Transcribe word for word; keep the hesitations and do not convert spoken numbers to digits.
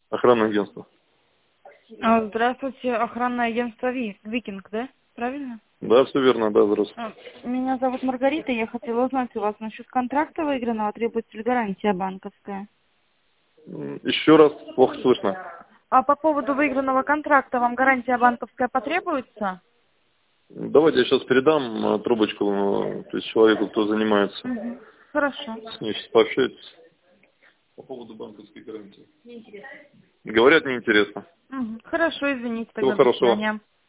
Охранное агентство. А, Здравствуйте, охранное агентство Ви- Викинг, да? Правильно? Да, все верно, да, здравствуйте. А, Меня зовут Маргарита, я хотела узнать у вас насчет контракта выигранного, требуется ли гарантия банковская? М, Еще раз, плохо слышно. А по поводу выигранного контракта вам гарантия банковская потребуется? Давайте я сейчас передам э, трубочку, э, то есть человеку, кто занимается. Угу. Хорошо. С ней сейчас пообщайтесь. По поводу банковской гарантии. Говорят, неинтересно. Угу. Хорошо, извините, Всего тогда до хорошего. свидания.